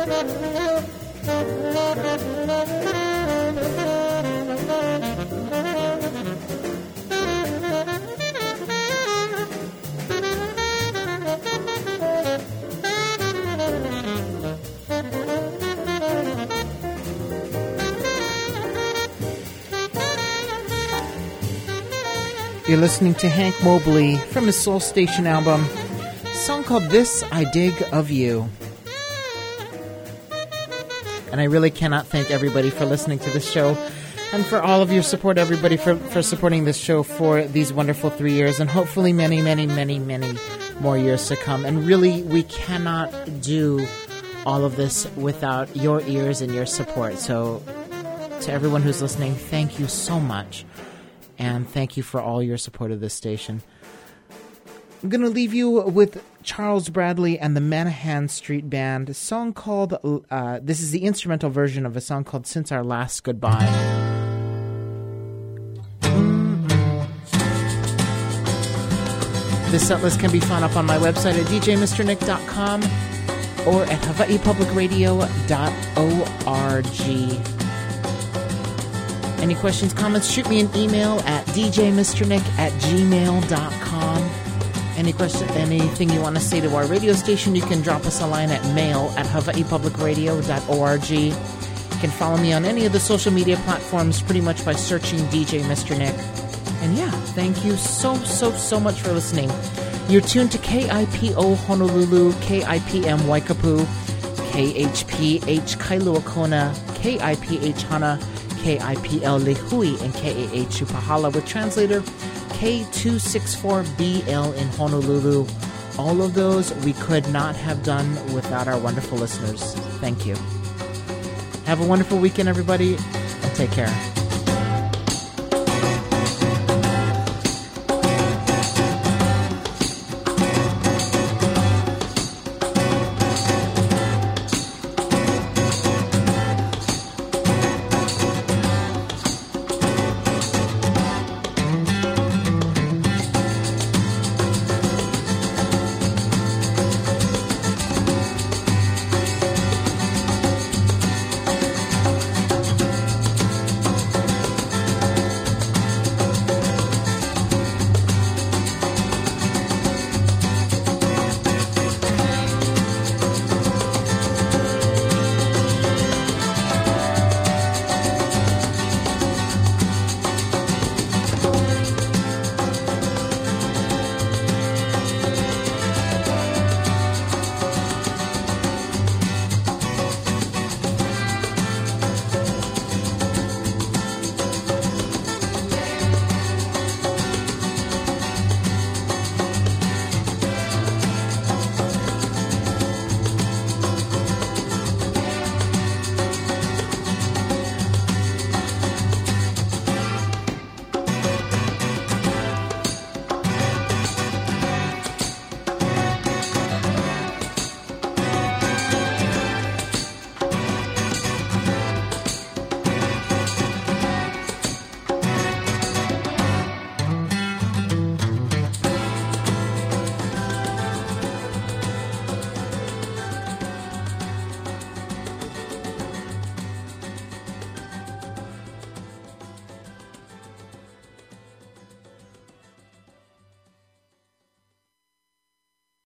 You're listening to Hank Mobley from his Soul Station album, a song called This I Dig of You. And I really cannot thank everybody for listening to this show and for all of your support, everybody for, for supporting this show for these wonderful three years and hopefully many, many, many, many more years to come. And really, we cannot do all of this without your ears and your support. So to everyone who's listening, thank you so much. And thank you for all your support of this station. I'm going to leave you with Charles Bradley and the Manahan Street Band, a song called, uh, this is the instrumental version of a song called Since Our Last Goodbye. This setlist can be found up on my website at d j mister nick dot com or at hawaii public radio dot org. Any questions, comments, shoot me an email at d j mister nick at gmail dot com. Any question, anything you want to say to our radio station, you can drop us a line at mail at hawaii public radio dot org. You can follow me on any of the social media platforms pretty much by searching D J Mister Nick. And yeah, thank you so, so, so much for listening. You're tuned to K I P O Honolulu, K I P M Waikapu, K H P H Kailua Kona, K I P H Hana, K I P L Lehui, and K A H Upahala with translator K two sixty-four B L in Honolulu. All of those we could not have done without our wonderful listeners. Thank you. Have a wonderful weekend, everybody, and take care.